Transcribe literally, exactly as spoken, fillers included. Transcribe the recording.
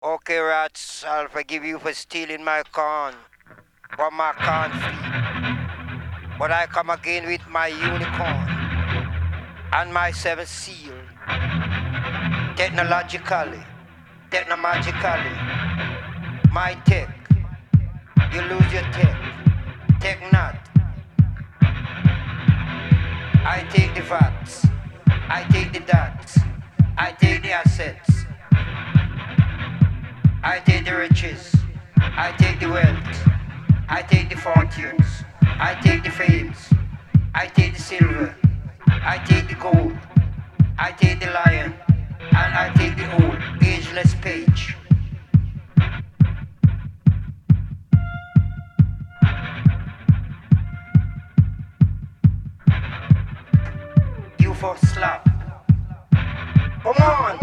Okay, rats, I'll forgive you for stealing my corn from my cornfield. But I come again with my unicorn and my seven seal. Technologically, technomagically, my tech. You lose your tech. Tech not. I take the facts. I take the dots. I take the assets. I take the riches. I take the wealth. I take the fortunes. I take the fames. I take the silver. I take the gold. I take the lion. And I take the old, ageless page. You for slap. Come on.